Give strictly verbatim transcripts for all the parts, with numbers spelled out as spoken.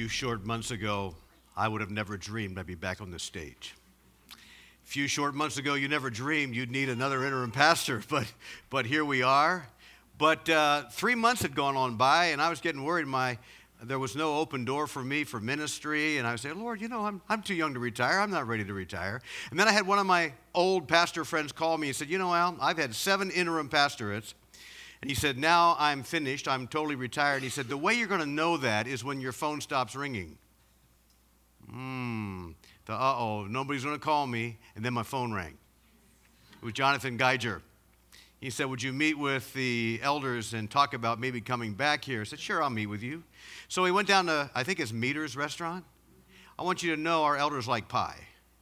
few short months ago, I would have never dreamed I'd be back on this stage. A few short months ago, you never dreamed you'd need another interim pastor, but but here we are. But uh, three months had gone on by, and I was getting worried. My there was no open door for me for ministry, and I was saying, Lord, you know, I'm I'm too young to retire. I'm not ready to retire. And then I had one of my old pastor friends call me and said, you know, Al, I've had seven interim pastorates. And he said, now I'm finished. I'm totally retired. He said, the way you're going to know that is when your phone stops ringing. Hmm. The uh-oh, nobody's going to call me. And then my phone rang. It was Jonathan Geiger. He said, would you meet with the elders and talk about maybe coming back here? I said, sure, I'll meet with you. So we went down to, I think it's Meter's restaurant. I want you to know our elders like pie.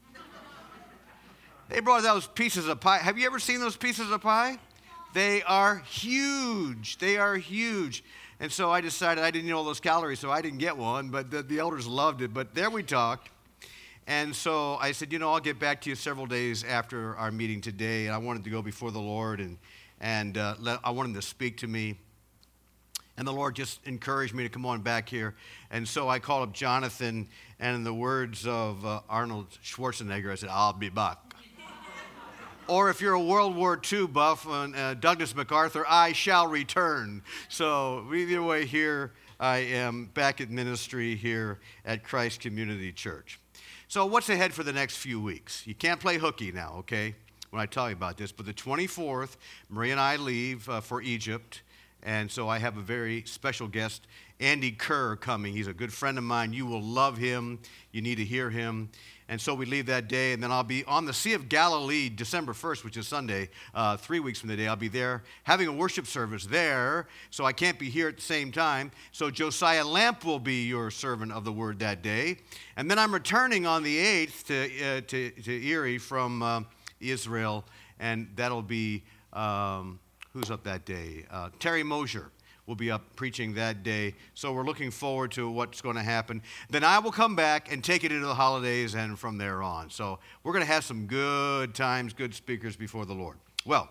They brought those pieces of pie. Have you ever seen those pieces of pie? They are huge. They are huge. And so I decided I didn't eat all those calories, so I didn't get one, but the, the elders loved it. But there we talked. And so I said, you know, I'll get back to you several days after our meeting today. And I wanted to go before the Lord, and, and uh, let, I wanted him to speak to me. And the Lord just encouraged me to come on back here. And so I called up Jonathan, and in the words of uh, Arnold Schwarzenegger, I said, I'll be back. Or if you're a World War Two buff, uh, Douglas MacArthur, I shall return. So either way, here I am back at ministry here at Christ Community Church. So what's ahead for the next few weeks? You can't play hooky now, okay, when I tell you about this. But the twenty-fourth, Maria and I leave uh, for Egypt. And so I have a very special guest, Andy Kerr, coming. He's a good friend of mine. You will love him. You need to hear him. And so we leave that day, and then I'll be on the Sea of Galilee December first, which is Sunday, uh, three weeks from the day. I'll be there having a worship service there, so I can't be here at the same time. So Josiah Lamp will be your servant of the word that day. And then I'm returning on the eighth to, uh, to, to Erie from uh, Israel, and that'll be, um, who's up that day? Uh, Terry Mosier will be up preaching that day. So we're looking forward to what's going to happen. Then I will come back and take it into the holidays and from there on. So we're going to have some good times, good speakers before the Lord. Well,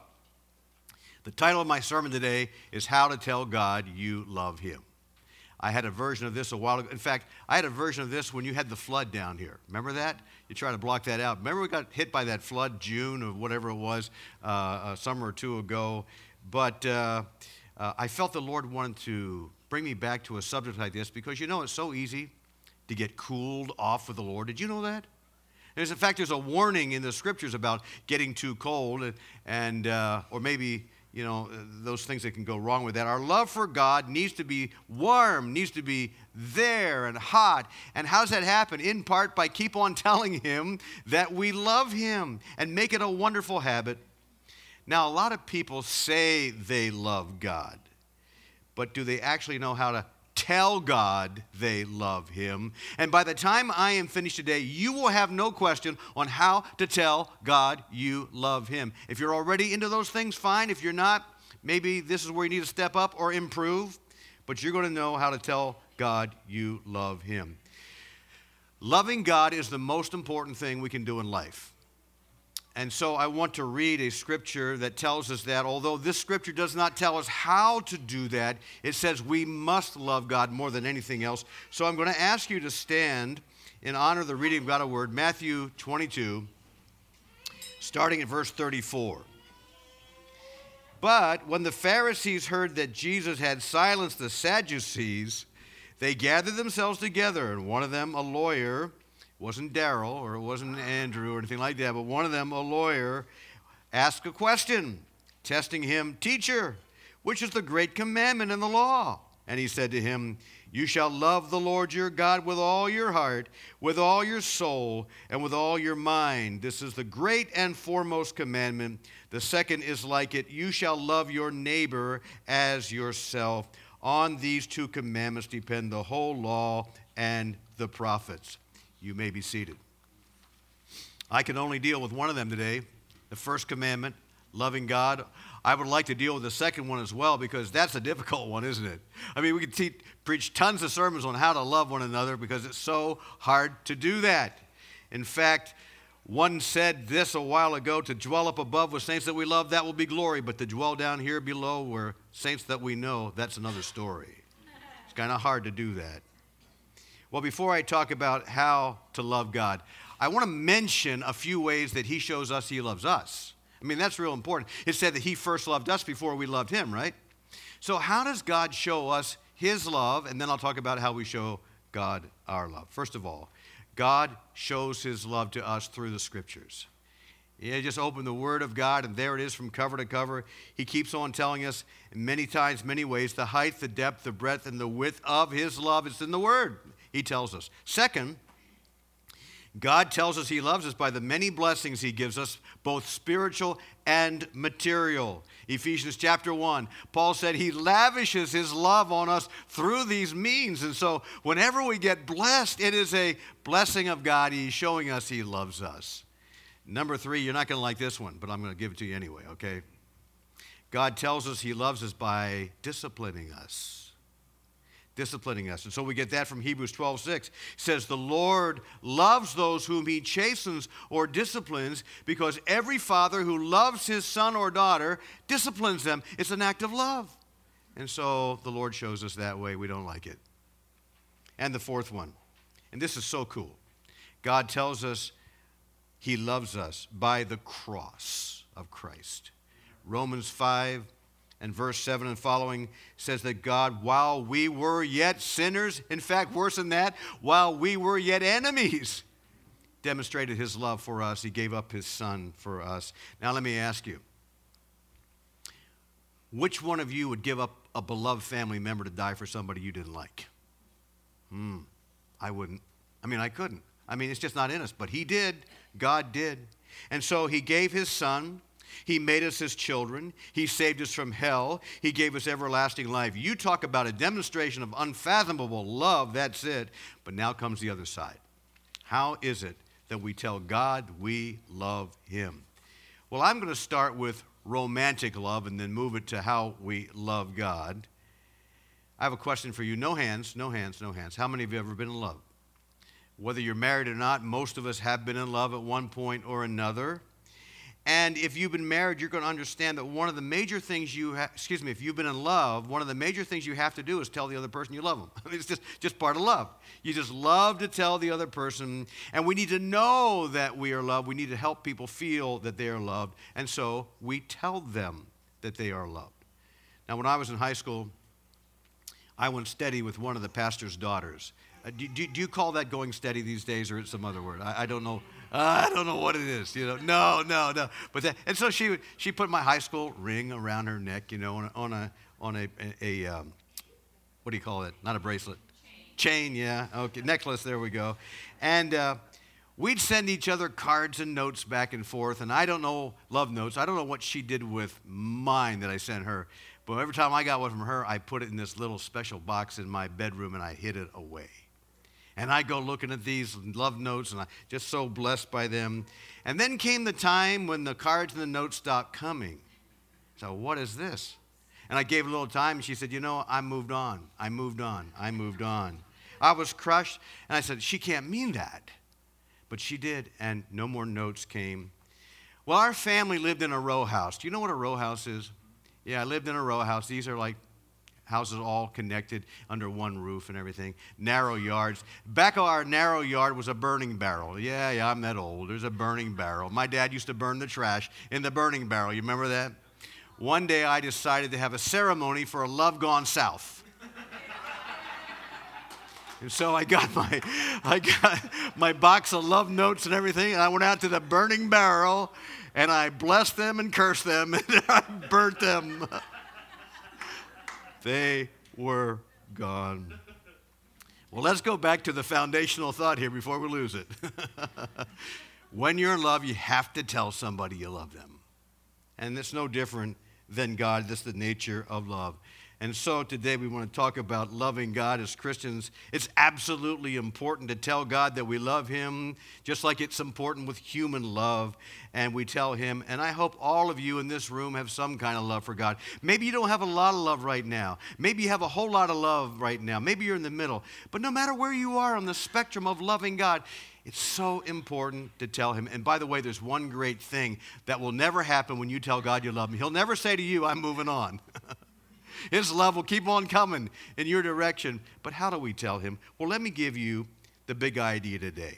the title of my sermon today is How to Tell God You Love Him. I had a version of this a while ago. In fact, I had a version of this when you had the flood down here. Remember that? You try to block that out. Remember we got hit by that flood June or whatever it was, uh, a summer or two ago. But uh, Uh, I felt the Lord wanted to bring me back to a subject like this because, you know, it's so easy to get cooled off with the Lord. Did you know that? There's, in fact, there's a warning in the Scriptures about getting too cold and, and uh, or maybe, you know, those things that can go wrong with that. Our love for God needs to be warm, needs to be there and hot. And how does that happen? In part by keep on telling Him that we love Him and make it a wonderful habit. Now, a lot of people say they love God, but do they actually know how to tell God they love Him? And by the time I am finished today, you will have no question on how to tell God you love Him. If you're already into those things, fine. If you're not, maybe this is where you need to step up or improve, but you're going to know how to tell God you love Him. Loving God is the most important thing we can do in life. And so I want to read a scripture that tells us that, although this scripture does not tell us how to do that, it says we must love God more than anything else. So I'm going to ask you to stand in honor of the reading of God's word, Matthew twenty-two, starting at verse thirty-four. But when the Pharisees heard that Jesus had silenced the Sadducees, they gathered themselves together, and one of them, a lawyer, wasn't Darrell or it wasn't Andrew or anything like that, but one of them, a lawyer, asked a question, testing him, Teacher, which is the great commandment in the law? And he said to him, You shall love the Lord your God with all your heart, with all your soul, and with all your mind. This is the great and foremost commandment. The second is like it. You shall love your neighbor as yourself. On these two commandments depend the whole law and the prophets. You may be seated. I can only deal with one of them today, the first commandment, loving God. I would like to deal with the second one as well because that's a difficult one, isn't it? I mean, we could te- preach tons of sermons on how to love one another because it's so hard to do that. In fact, one said this a while ago, to dwell up above with saints that we love, that will be glory, but to dwell down here below where saints that we know, that's another story. It's kind of hard to do that. Well, before I talk about how to love God, I want to mention a few ways that he shows us he loves us. I mean, that's real important. It said that he first loved us before we loved him, right? So how does God show us his love? And then I'll talk about how we show God our love. First of all, God shows his love to us through the scriptures. You just open the Word of God, and there it is from cover to cover. He keeps on telling us many times, many ways, the height, the depth, the breadth, and the width of his love. It's in the Word, he tells us. Second, God tells us he loves us by the many blessings he gives us, both spiritual and material. Ephesians chapter one, Paul said he lavishes his love on us through these means. And so whenever we get blessed, it is a blessing of God. He's showing us he loves us. Number three, you're not going to like this one, but I'm going to give it to you anyway, okay? God tells us he loves us by disciplining us. Disciplining us. And so we get that from Hebrews twelve six. It says, the Lord loves those whom he chastens or disciplines, because every father who loves his son or daughter disciplines them. It's an act of love. And so the Lord shows us that way. We don't like it. And the fourth one, and this is so cool. God tells us he loves us by the cross of Christ. Romans five and verse seven and following says that God, while we were yet sinners, in fact, worse than that, while we were yet enemies, demonstrated his love for us. He gave up his son for us. Now let me ask you, which one of you would give up a beloved family member to die for somebody you didn't like? Hmm, I wouldn't. I mean, I couldn't. I mean, it's just not in us, but he did. God did. And so he gave his son. He made us his children. He saved us from hell. He gave us everlasting life. You talk about a demonstration of unfathomable love, that's it. But now comes the other side. How is it that we tell God we love him? Well, I'm going to start with romantic love and then move it to how we love God. I have a question for you. No hands, no hands, no hands. How many of you have ever been in love? Whether you're married or not, most of us have been in love at one point or another. And if you've been married, you're going to understand that one of the major things you ha- excuse me, if you've been in love, one of the major things you have to do is tell the other person you love them. I mean, it's just, just part of love. You just love to tell the other person. And we need to know that we are loved. We need to help people feel that they are loved. And so we tell them that they are loved. Now, when I was in high school, I went steady with one of the pastor's daughters. Uh, do, do, do you call that going steady these days, or it's some other word? I, I don't know. Uh, I don't know what it is. You know, no, no, no. But that, and so she she put my high school ring around her neck. You know, on a on a on a, a, a um, what do you call it? Not a bracelet. Chain. Chain. Yeah. Okay. Necklace. There we go. And uh, we'd send each other cards and notes back and forth. And I don't know love notes. I don't know what she did with mine that I sent her. But every time I got one from her, I put it in this little special box in my bedroom and I hid it away. And I go looking at these love notes, and I'm just so blessed by them. And then came the time when the cards and the notes stopped coming. So what is this? And I gave a little time, and she said, you know, I moved on. I moved on. I moved on. I was crushed, and I said, she can't mean that. But she did, and no more notes came. Well, our family lived in a row house. Do you know what a row house is? Yeah, I lived in a row house. These are like houses all connected under one roof and everything. Narrow yards. Back of our narrow yard was a burning barrel. Yeah, yeah, I'm that old. There's a burning barrel. My dad used to burn the trash in the burning barrel. You remember that? One day I decided to have a ceremony for a love gone south. And so I got my I got my box of love notes and everything, and I went out to the burning barrel, and I blessed them and cursed them, and I burnt them. They were gone. Well, let's go back to the foundational thought here before we lose it. When you're in love, you have to tell somebody you love them. And it's no different than God. That's the nature of love. And so today we want to talk about loving God as Christians. It's absolutely important to tell God that we love him, just like it's important with human love. And we tell him, and I hope all of you in this room have some kind of love for God. Maybe you don't have a lot of love right now. Maybe you have a whole lot of love right now. Maybe you're in the middle. But no matter where you are on the spectrum of loving God, it's so important to tell him. And by the way, there's one great thing that will never happen when you tell God you love him. He'll never say to you, I'm moving on. His love will keep on coming in your direction. But how do we tell him? Well, let me give you the big idea today.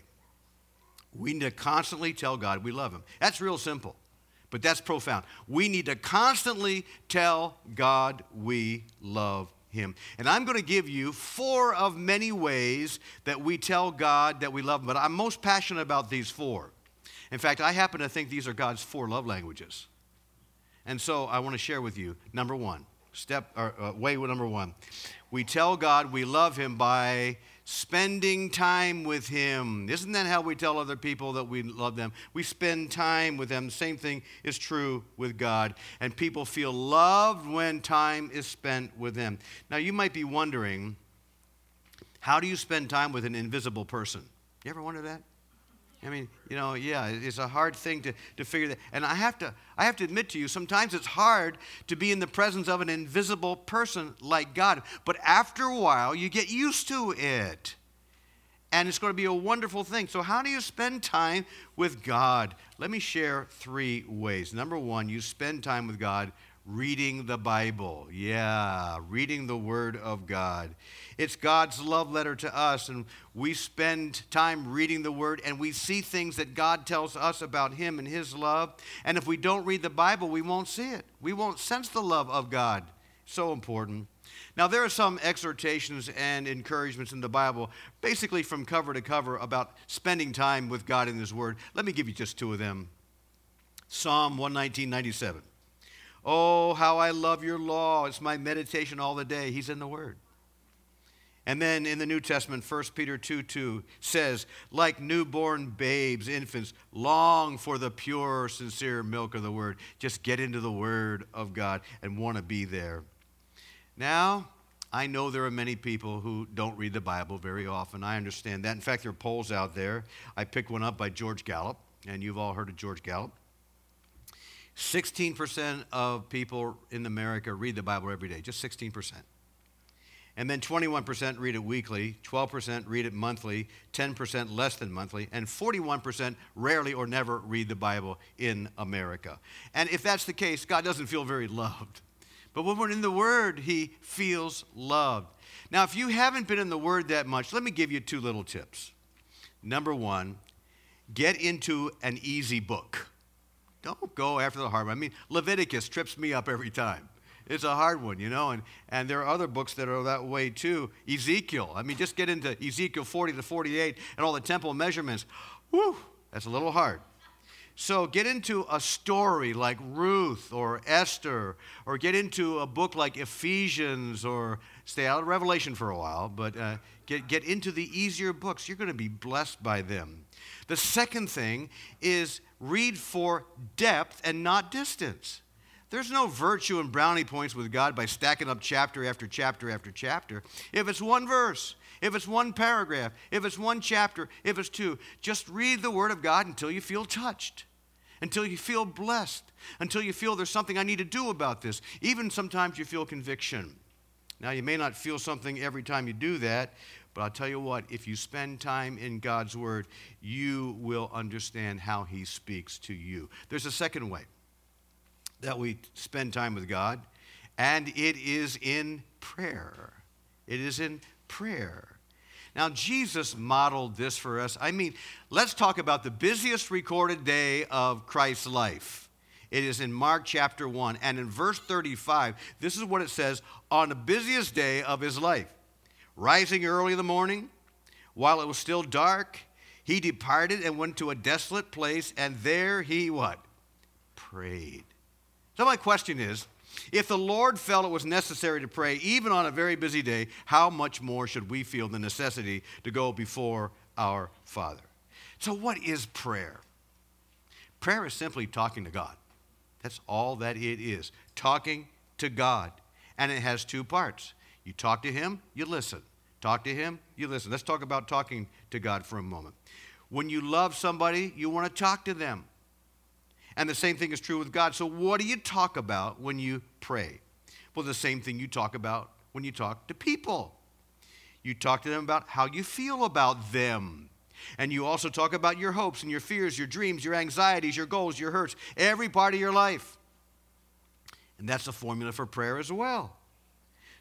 We need to constantly tell God we love him. That's real simple, but that's profound. We need to constantly tell God we love him. And I'm going to give you four of many ways that we tell God that we love him, but I'm most passionate about these four. In fact, I happen to think these are God's four love languages. And so I want to share with you, number one, step or uh, way number one. We tell God we love him by spending time with him. Isn't that how we tell other people that we love them? We spend time with them. The same thing is true with God. And people feel loved when time is spent with them. Now, you might be wondering, how do you spend time with an invisible person? You ever wonder that? I mean, you know, yeah, it's a hard thing to, to figure that. And I have to, I have to admit to you, sometimes it's hard to be in the presence of an invisible person like God. But after a while, you get used to it. And it's going to be a wonderful thing. So how do you spend time with God? Let me share three ways. Number one, you spend time with God reading the Bible. Yeah, reading the Word of God. It's God's love letter to us, and we spend time reading the Word, and we see things that God tells us about him and his love. And if we don't read the Bible, we won't see it. We won't sense the love of God. So important. Now, there are some exhortations and encouragements in the Bible, basically from cover to cover, about spending time with God in his Word. Let me give you just two of them. Psalm one nineteen, ninety-seven. Oh, how I love your law. It's my meditation all the day. He's in the Word. And then in the New Testament, First Peter two two says, like newborn babes, infants, long for the pure, sincere milk of the Word. Just get into the Word of God and want to be there. Now, I know there are many people who don't read the Bible very often. I understand that. In fact, there are polls out there. I picked one up by George Gallup, and you've all heard of George Gallup. sixteen percent of people in America read the Bible every day, just sixteen percent. And then twenty-one percent read it weekly, twelve percent read it monthly, ten percent less than monthly, and forty-one percent rarely or never read the Bible in America. And if that's the case, God doesn't feel very loved. But when we're in the Word, he feels loved. Now, if you haven't been in the Word that much, let me give you two little tips. Number one, get into an easy book. Don't go after the hard one. I mean, Leviticus trips me up every time. It's a hard one, you know, and, and there are other books that are that way too. Ezekiel, I mean, just get into Ezekiel forty to forty-eight and all the temple measurements. Whew, that's a little hard. So get into a story like Ruth or Esther, or get into a book like Ephesians, or stay out of Revelation for a while, but uh, get, get into the easier books. You're going to be blessed by them. The second thing is read for depth and not distance. There's no virtue and brownie points with God by stacking up chapter after chapter after chapter. If it's one verse, if it's one paragraph, if it's one chapter, if it's two, just read the Word of God until you feel touched, until you feel blessed, until you feel there's something I need to do about this. Even sometimes you feel conviction. Now, you may not feel something every time you do that, but I'll tell you what, if you spend time in God's Word, you will understand how he speaks to you. There's a second way that we spend time with God, and it is in prayer. It is in prayer. Now, Jesus modeled this for us. I mean, let's talk about the busiest recorded day of Christ's life. It is in Mark chapter one, and in verse thirty-five, this is what it says, on the busiest day of his life. Rising early in the morning, while it was still dark, he departed and went to a desolate place, and there he what? Prayed. So my question is, if the Lord felt it was necessary to pray, even on a very busy day, how much more should we feel the necessity to go before our Father? So what is prayer? Prayer is simply talking to God. That's all that it is, talking to God. And it has two parts. You talk to him, you listen. Talk to him, you listen. Let's talk about talking to God for a moment. When you love somebody, you want to talk to them. And the same thing is true with God. So what do you talk about when you pray? Well, the same thing you talk about when you talk to people. You talk to them about how you feel about them. And you also talk about your hopes and your fears, your dreams, your anxieties, your goals, your hurts, every part of your life. And that's the formula for prayer as well.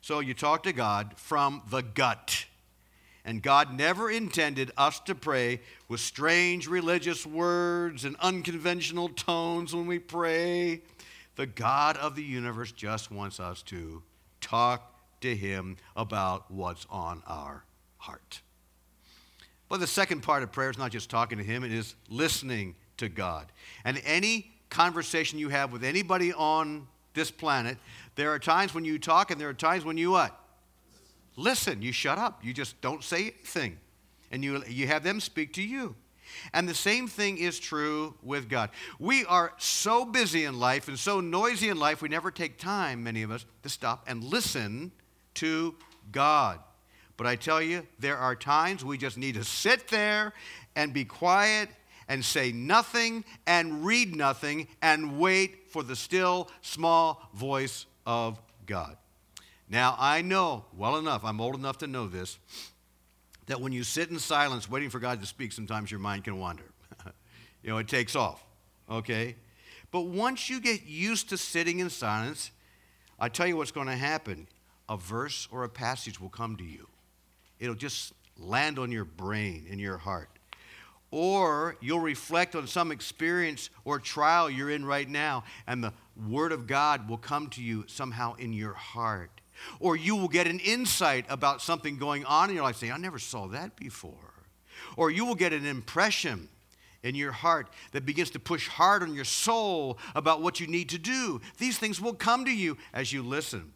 So you talk to God from the gut. And God never intended us to pray with strange religious words and unconventional tones when we pray. The God of the universe just wants us to talk to him about what's on our heart. But the second part of prayer is not just talking to him, it is listening to God. And any conversation you have with anybody on this planet, there are times when you talk and there are times when you what? Listen. You shut up. You just don't say anything. And you, you have them speak to you. And the same thing is true with God. We are so busy in life and so noisy in life, we never take time, many of us, to stop and listen to God. But I tell you, there are times we just need to sit there and be quiet and say nothing and read nothing and wait for the still, small voice of God. Now, I know well enough, I'm old enough to know this, that when you sit in silence waiting for God to speak, sometimes your mind can wander. You know, it takes off, okay? But once you get used to sitting in silence, I tell you what's going to happen. A verse or a passage will come to you. It'll just land on your brain, in your heart. Or you'll reflect on some experience or trial you're in right now, and the Word of God will come to you somehow in your heart. Or you will get an insight about something going on in your life, saying, I never saw that before. Or you will get an impression in your heart that begins to push hard on your soul about what you need to do. These things will come to you as you listen.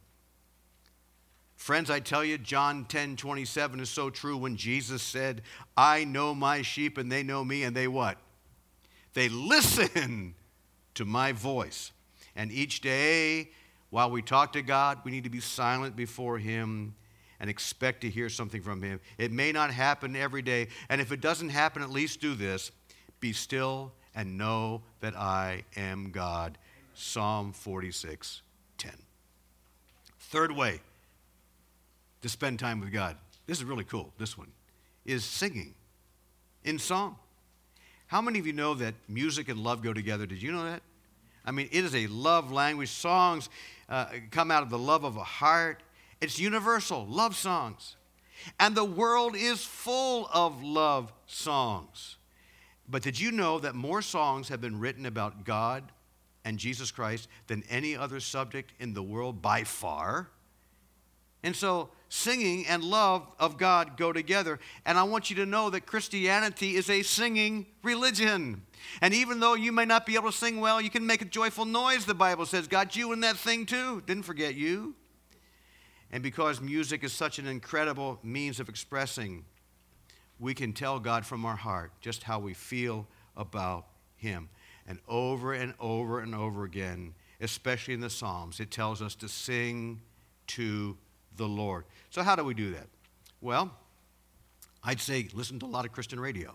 Friends, I tell you, John ten twenty-seven is so true when Jesus said, I know my sheep and they know me, and they what? They listen to my voice. And each day, while we talk to God, we need to be silent before him and expect to hear something from him. It may not happen every day, and if it doesn't happen, at least do this. Be still and know that I am God. Psalm forty-six ten. Third way to spend time with God, this is really cool, this one, is singing in song. How many of you know that music and love go together? Did you know that? I mean, it is a love language. Songs uh, come out of the love of a heart. It's universal, love songs. And the world is full of love songs. But did you know that more songs have been written about God and Jesus Christ than any other subject in the world by far? And so singing and love of God go together. And I want you to know that Christianity is a singing religion. And even though you may not be able to sing well, you can make a joyful noise, the Bible says. Got you in that thing too. Didn't forget you. And because music is such an incredible means of expressing, we can tell God from our heart just how we feel about him. And over and over and over again, especially in the Psalms, it tells us to sing to the Lord. So how do we do that? Well, I'd say listen to a lot of Christian radio.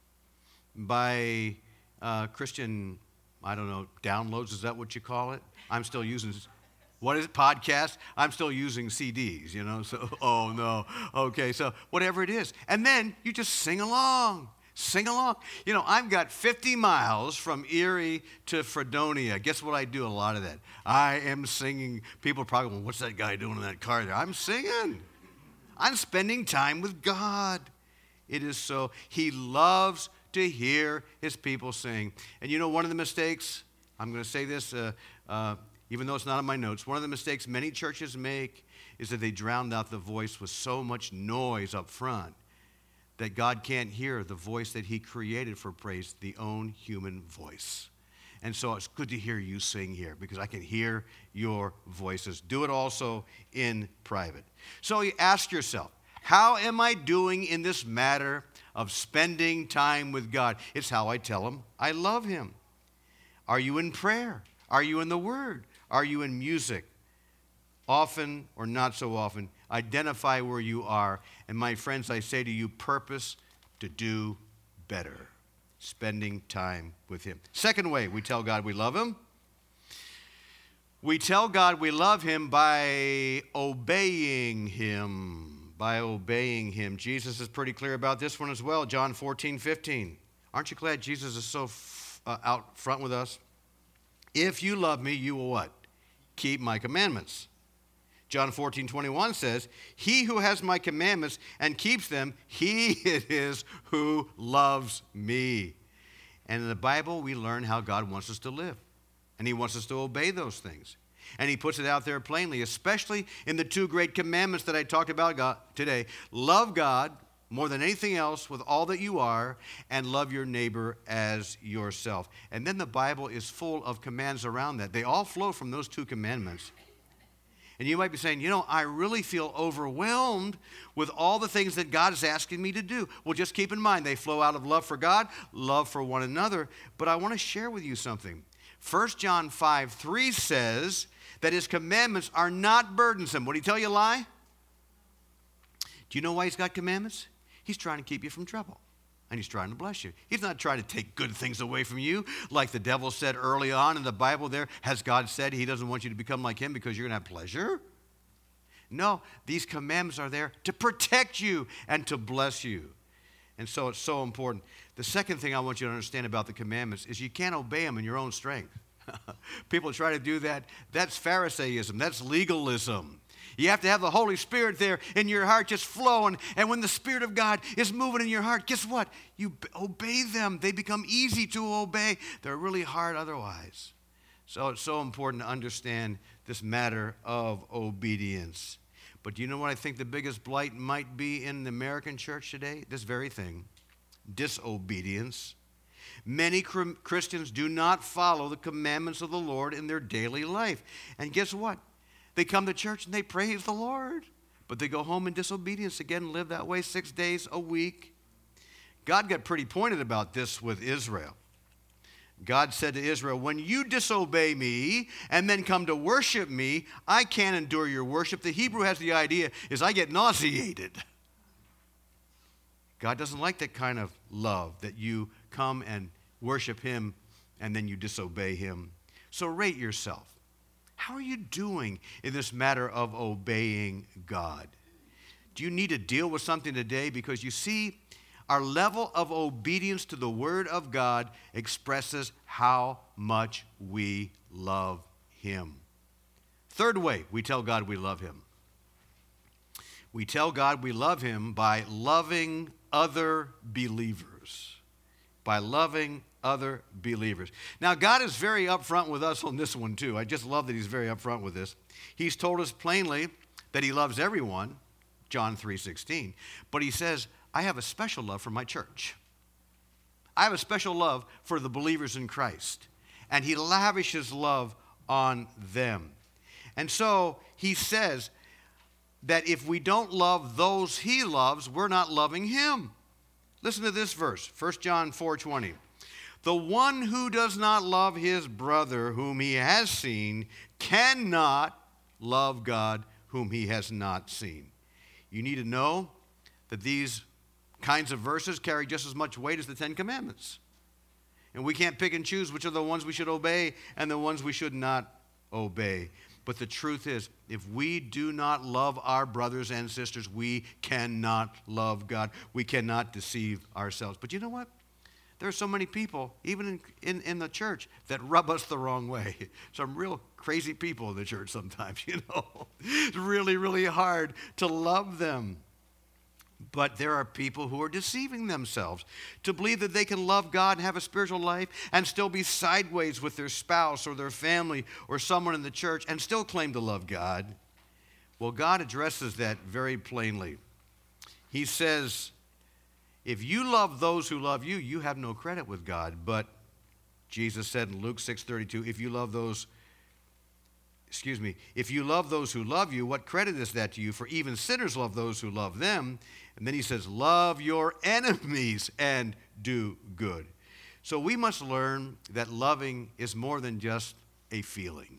By uh, Christian, I don't know, downloads, is that what you call it? I'm still using, what is it, podcast? I'm still using C Ds, you know, so, oh no. Okay, so whatever it is. And then you just sing along. Sing along. You know, I've got fifty miles from Erie to Fredonia. Guess what I do a lot of that? I am singing. People are probably going, what's that guy doing in that car there? I'm singing. I'm spending time with God. It is so. He loves to hear his people sing. And you know, one of the mistakes, I'm going to say this, uh, uh, even though it's not in my notes, one of the mistakes many churches make is that they drown out the voice with so much noise up front that God can't hear the voice that he created for praise, the own human voice. And so it's good to hear you sing here because I can hear your voices. Do it also in private. So you ask yourself, how am I doing in this matter of spending time with God? It's how I tell him I love him. Are you in prayer? Are you in the Word? Are you in music? Often or not so often, identify where you are. And my friends, I say to you, purpose to do better. Spending time with him. Second way we tell God we love him. We tell God we love him by obeying him. By obeying him. Jesus is pretty clear about this one as well. John fourteen fifteen. Aren't you glad Jesus is so f- uh, out front with us? If you love me, you will what? Keep my commandments. John fourteen twenty-one says, he who has my commandments and keeps them, he it is who loves me. And in the Bible, we learn how God wants us to live. And he wants us to obey those things. And he puts it out there plainly, especially in the two great commandments that I talked about God today. Love God more than anything else with all that you are, and love your neighbor as yourself. And then the Bible is full of commands around that. They all flow from those two commandments. And you might be saying, you know, I really feel overwhelmed with all the things that God is asking me to do. Well, just keep in mind, they flow out of love for God, love for one another. But I want to share with you something. First John five three says that his commandments are not burdensome. Would he tell you a lie? Do you know why he's got commandments? He's trying to keep you from trouble. And he's trying to bless you. He's not trying to take good things away from you. Like the devil said early on in the Bible there, has God said he doesn't want you to become like him because you're going to have pleasure? No, these commandments are there to protect you and to bless you. And so it's so important. The second thing I want you to understand about the commandments is you can't obey them in your own strength. People try to do that. That's Pharisaism. That's legalism. You have to have the Holy Spirit there in your heart just flowing. And when the Spirit of God is moving in your heart, guess what? You obey them. They become easy to obey. They're really hard otherwise. So it's so important to understand this matter of obedience. But do you know what I think the biggest blight might be in the American church today? This very thing, disobedience. Many Christians do not follow the commandments of the Lord in their daily life. And guess what? They come to church and they praise the Lord, but they go home in disobedience again and live that way six days a week. God got pretty pointed about this with Israel. God said to Israel, when you disobey me and then come to worship me, I can't endure your worship. The Hebrew has the idea is I get nauseated. God doesn't like that kind of love, that you come and worship him and then you disobey him. So rate yourself. How are you doing in this matter of obeying God? Do you need to deal with something today? Because you see, our level of obedience to the Word of God expresses how much we love him. Third way we tell God we love him. We tell God we love him by loving other believers. By loving other believers. Now, God is very upfront with us on this one, too. I just love that he's very upfront with this. He's told us plainly that he loves everyone, John three sixteen. But he says, I have a special love for my church. I have a special love for the believers in Christ. And he lavishes love on them. And so he says that if we don't love those he loves, we're not loving him. Listen to this verse, First John four twenty. The one who does not love his brother whom he has seen cannot love God whom he has not seen. You need to know that these kinds of verses carry just as much weight as the Ten Commandments. And we can't pick and choose which are the ones we should obey and the ones we should not obey. But the truth is, if we do not love our brothers and sisters, we cannot love God. We cannot deceive ourselves. But you know what? There are so many people, even in, in, in the church, that rub us the wrong way. Some real crazy people in the church sometimes, you know. It's really, really hard to love them. But there are people who are deceiving themselves to believe that they can love God and have a spiritual life and still be sideways with their spouse or their family or someone in the church and still claim to love God. Well, God addresses that very plainly. He says, if you love those who love you, you have no credit with God. But Jesus said in Luke six thirty-two, if you love those, excuse me, if you love those who love you, what credit is that to you? For even sinners love those who love them. And then he says, love your enemies and do good. So we must learn that loving is more than just a feeling.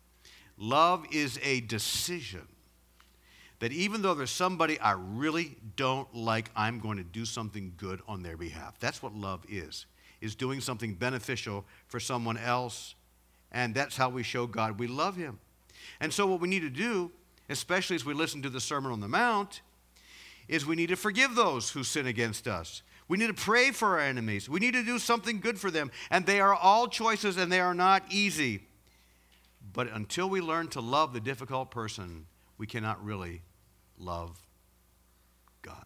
Love is a decision. That even though there's somebody I really don't like, I'm going to do something good on their behalf. That's what love is, is doing something beneficial for someone else. And that's how we show God we love him. And so what we need to do, especially as we listen to the Sermon on the Mount, is we need to forgive those who sin against us. We need to pray for our enemies. We need to do something good for them. And they are all choices and they are not easy. But until we learn to love the difficult person, we cannot really love God.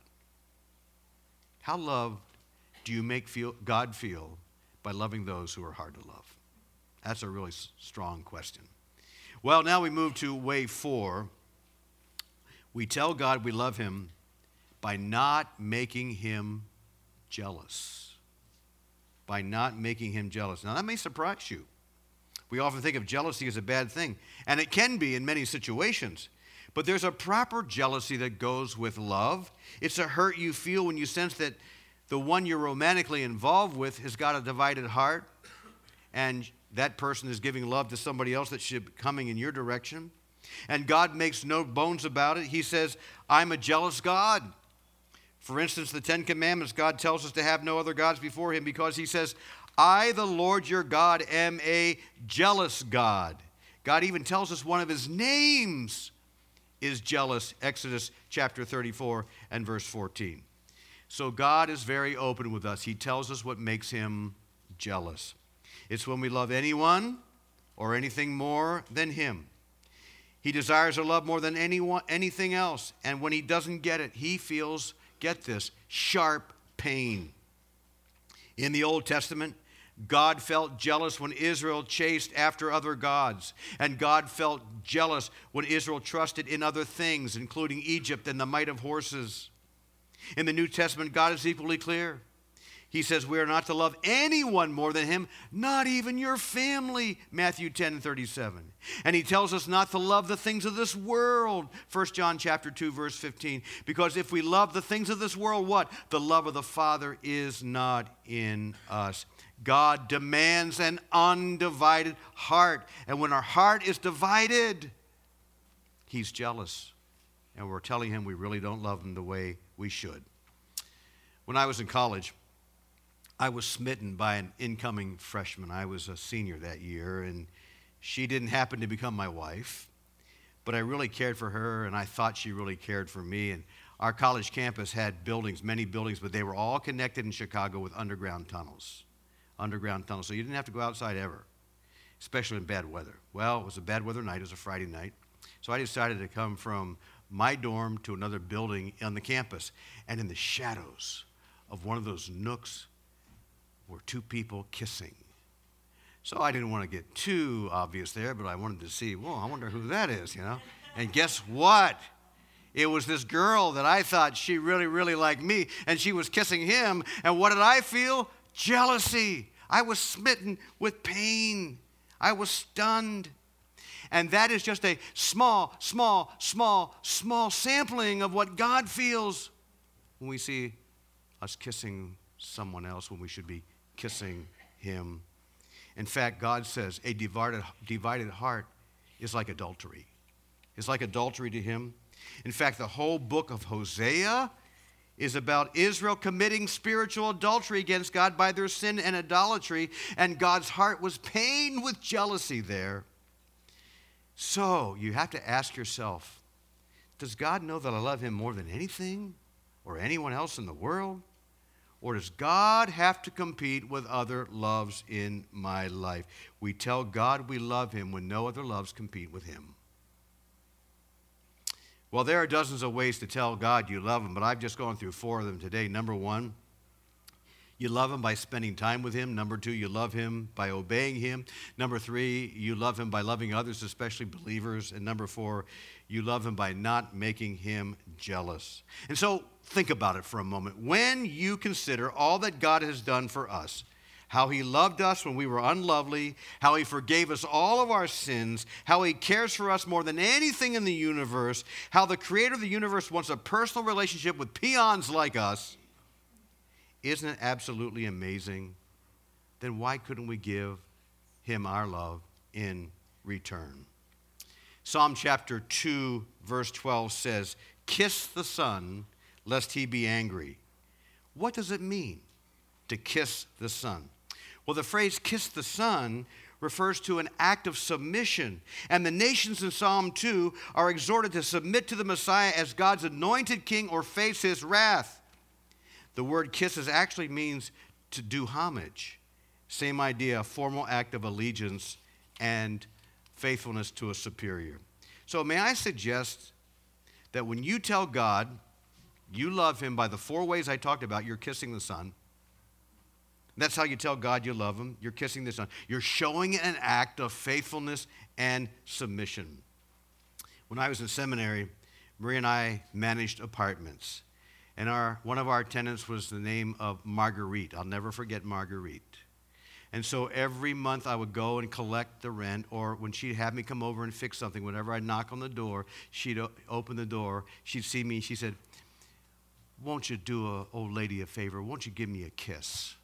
How loved do you make feel, God feel by loving those who are hard to love? That's a really s- strong question. Well, now we move to way four. We tell God we love him by not making him jealous. By not making him jealous. Now, that may surprise you. We often think of jealousy as a bad thing, and it can be in many situations. But there's a proper jealousy that goes with love. It's a hurt you feel when you sense that the one you're romantically involved with has got a divided heart, and that person is giving love to somebody else that should be coming in your direction. And God makes no bones about it. He says, I'm a jealous God. For instance, the Ten Commandments, God tells us to have no other gods before him because he says, I, the Lord your God, am a jealous God. God even tells us one of his names is jealous, Exodus chapter thirty-four and verse fourteen. So God is very open with us. He tells us what makes him jealous. It's when we love anyone or anything more than him. He desires our love more than anyone, anything else. And when he doesn't get it, he feels, get this, sharp pain. In the Old Testament, God felt jealous when Israel chased after other gods. And God felt jealous when Israel trusted in other things, including Egypt and the might of horses. In the New Testament, God is equally clear. He says we are not to love anyone more than him, not even your family, Matthew ten and thirty-seven. And he tells us not to love the things of this world, First John chapter two, verse fifteen. Because if we love the things of this world, what? The love of the Father is not in us. God demands an undivided heart. And when our heart is divided, he's jealous. And we're telling him we really don't love him the way we should. When I was in college, I was smitten by an incoming freshman. I was a senior that year, and she didn't happen to become my wife, but I really cared for her, and I thought she really cared for me. And our college campus had buildings, many buildings, but they were all connected in Chicago with underground tunnels. Underground tunnels, so you didn't have to go outside ever, especially in bad weather. Well, it was a bad weather night. It was a Friday night, so I decided to come from my dorm to another building on the campus, and in the shadows of one of those nooks were two people kissing. So I didn't want to get too obvious there, but I wanted to see, well, I wonder who that is, you know? And guess what? It was this girl that I thought she really, really liked me, and she was kissing him, and what did I feel? Jealousy. I was smitten with pain. I was stunned. And that is just a small, small, small, small sampling of what God feels when we see us kissing someone else when we should be kissing him. In fact, God says a divided, divided heart is like adultery. It's like adultery to him. In fact, the whole book of Hosea is about Israel committing spiritual adultery against God by their sin and idolatry, and God's heart was pained with jealousy there. So you have to ask yourself, does God know that I love him more than anything or anyone else in the world? Or does God have to compete with other loves in my life? We tell God we love him when no other loves compete with him. Well, there are dozens of ways to tell God you love him, but I've just gone through four of them today. Number one, you love him by spending time with him. Number two, you love him by obeying him. Number three, you love him by loving others, especially believers. And number four, you love him by not making him jealous. And so think about it for a moment. When you consider all that God has done for us, how he loved us when we were unlovely, how he forgave us all of our sins, how he cares for us more than anything in the universe, how the creator of the universe wants a personal relationship with peons like us, isn't it absolutely amazing? Then why couldn't we give him our love in return? Psalm chapter two, verse twelve says, "Kiss the Son, lest he be angry." What does it mean to kiss the Son? Well, the phrase kiss the Son refers to an act of submission. And the nations in Psalm two are exhorted to submit to the Messiah as God's anointed king or face his wrath. The word kisses actually means to do homage. Same idea, a formal act of allegiance and faithfulness to a superior. So may I suggest that when you tell God you love him by the four ways I talked about, you're kissing the Son. That's how you tell God you love him. You're kissing the Son. You're showing an act of faithfulness and submission. When I was in seminary, Marie and I managed apartments. And our one of our tenants was the name of Marguerite. I'll never forget Marguerite. And so every month I would go and collect the rent, or when she'd have me come over and fix something, whenever I'd knock on the door, she'd o- open the door, she'd see me, she said, "Won't you do a old lady a favor? Won't you give me a kiss?"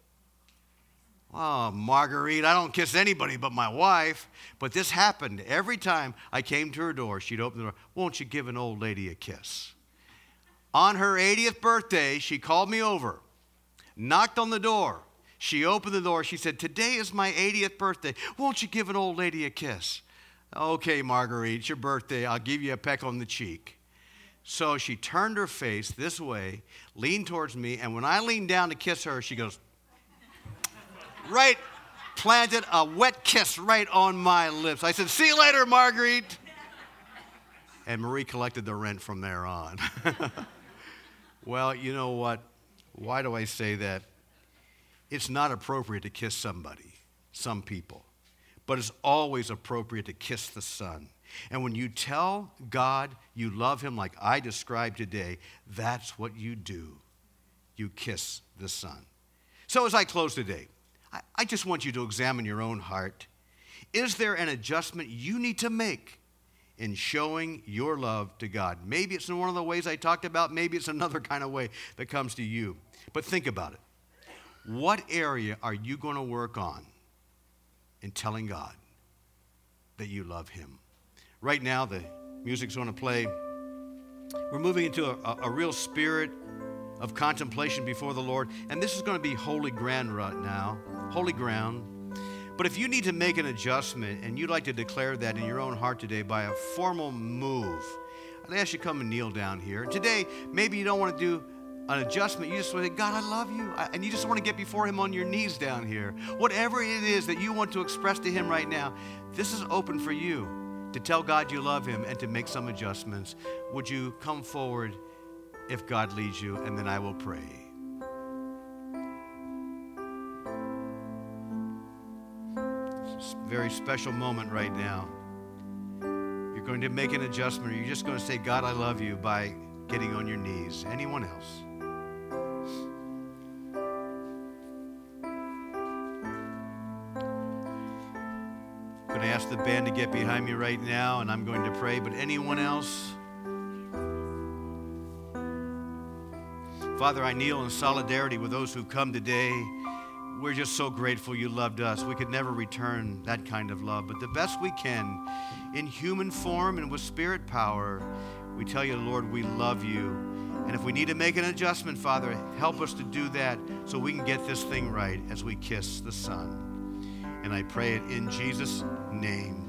Oh, Marguerite, I don't kiss anybody but my wife. But this happened every time I came to her door. She'd open the door. "Won't you give an old lady a kiss?" On her eightieth birthday, she called me over, knocked on the door. She opened the door. She said, "Today is my eightieth birthday. Won't you give an old lady a kiss?" "Okay, Marguerite, it's your birthday. I'll give you a peck on the cheek." So she turned her face this way, leaned towards me, and when I leaned down to kiss her, she goes, right, planted a wet kiss right on my lips. I said, "See you later, Marguerite." And Marie collected the rent from there on. Well, you know what? Why do I say that? It's not appropriate to kiss somebody, some people, but it's always appropriate to kiss the Son. And when you tell God you love him like I described today, that's what you do. You kiss the Son. So as I close today, I, I just want you to examine your own heart. Is there an adjustment you need to make in showing your love to God? Maybe it's in one of the ways I talked about. Maybe it's another kind of way that comes to you. But think about it. What area are you going to work on in telling God that you love him? Right now, the music's going to play. We're moving into a, a, a real spirit of contemplation before the Lord. And this is going to be holy ground right now, holy ground. But if you need to make an adjustment and you'd like to declare that in your own heart today by a formal move, I'd ask you to come and kneel down here. And today, maybe you don't want to do an adjustment. You just want to say, "God, I love you." And you just want to get before him on your knees down here. Whatever it is that you want to express to him right now, this is open for you to tell God you love him and to make some adjustments. Would you come forward if God leads you, and then I will pray. It's a very special moment right now. You're going to make an adjustment, or you're just going to say, "God, I love you," by getting on your knees. Anyone else? I'm going to ask the band to get behind me right now, and I'm going to pray. But anyone else? Father, I kneel in solidarity with those who've come today. We're just so grateful you loved us. We could never return that kind of love, but the best we can, in human form and with spirit power, we tell you, Lord, we love you. And if we need to make an adjustment, Father, help us to do that so we can get this thing right as we kiss the Son. And I pray it in Jesus' name.